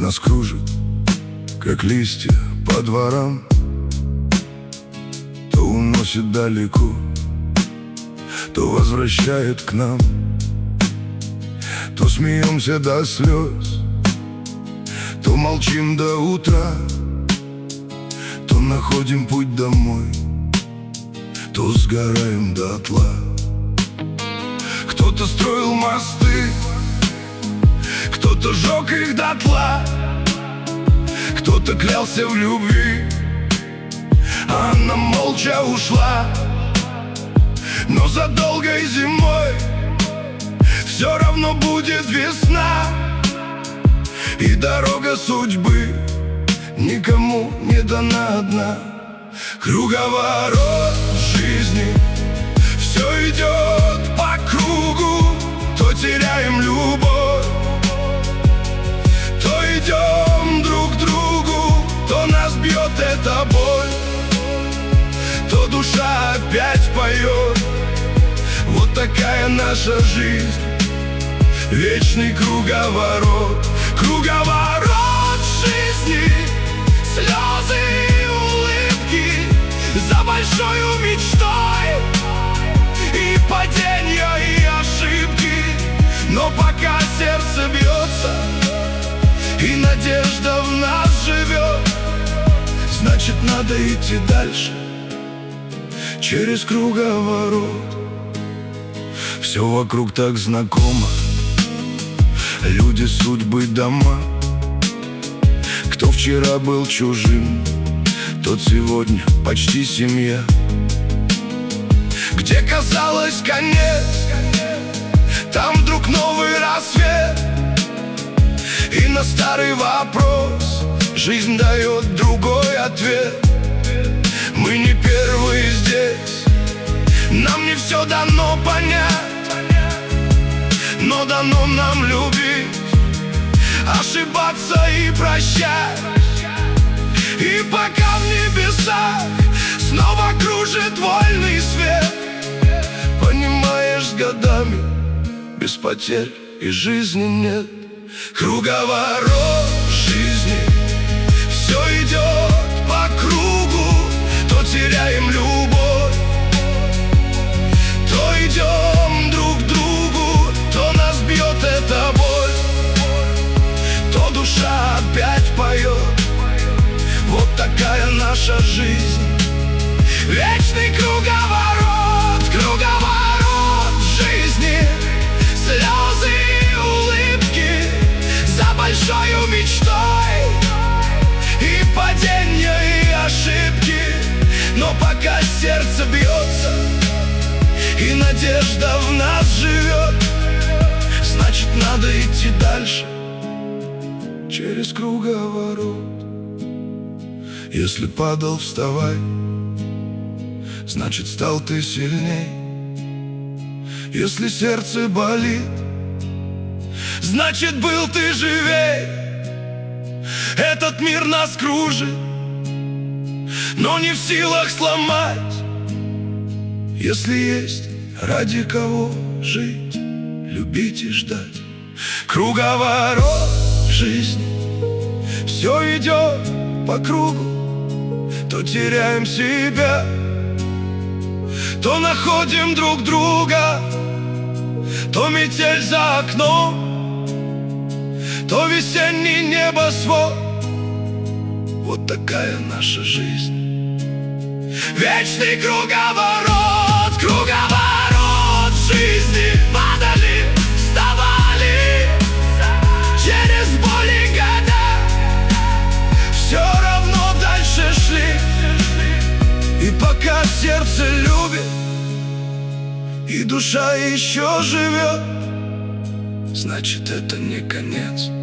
нас кружит, как листья по дворам. То уносит далеко, то возвращает к нам. То смеемся до слез, то молчим до утра, то находим путь домой, то сгораем дотла. Кто-то строил мосты, кто-то жег их дотла, кто-то клялся в любви, а она молча ушла. Но за долгой зимой все равно будет весна, и дорога судьбы никому не дана одна. Круговорот жизни, все идет по кругу. То теряем любовь, то идем друг к другу, то нас бьет эта боль, то душа опять поет. Вот такая наша жизнь, вечный круговорот. Круговорот жизни, слезы и улыбки за большою мечтой, и падения, и ошибки. Но пока сердце бьется и надежда в нас живет, значит, надо идти дальше через круговорот. Все вокруг так знакомо, люди, судьбы, дома. Кто вчера был чужим, тот сегодня почти семья. Где казалось конец, там вдруг новый рассвет, и на старый вопрос жизнь дает другой ответ. Мы не первые здесь, нам не все дано понять, но дано нам любить, ошибаться и прощать. И пока в небесах снова кружит вольный свет, понимаешь, с годами без потерь и жизни нет. Круговорот жизни, все идет по кругу. То теряем любовь, то идем друг к другу, то нас бьет эта боль, то душа опять поет. Вот такая наша жизнь, вечный круговорот. Круговорот жизни, слезы и улыбки за большою мечтой, и падения, и ошибки. Но пока сердце бьется и надежда в нас живет, значит, надо идти дальше через круговорот. Если падал, вставай, значит, стал ты сильней. Если сердце болит, значит, был ты живей. Этот мир нас кружит, но не в силах сломать. Если есть ради кого жить, любить и ждать. Круговорот жизни, все идет по кругу. То теряем себя, то находим друг друга, то метель за окном, то весенний небосвод. Вот такая наша жизнь, вечный круговорот. Круговорот жизни, падали, вставали, через боль и года все равно дальше шли. И пока сердце любит и душа еще живет, значит, это не конец.